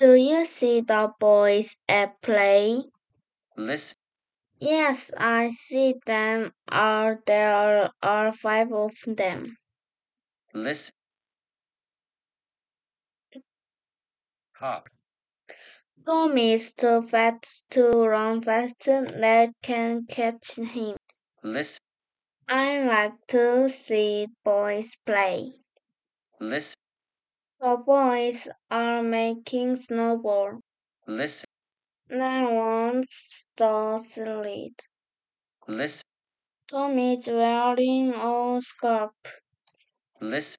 Do you see the boys at play? Listen, Yes, I see them. There are five of them. listen, hop, Tom is too fast to run faster. They can catch him. listen, I like to see boys play. listen, The boys are making snowball. listen, No one's the sled. listen, Tom is wearing a scarf. listen,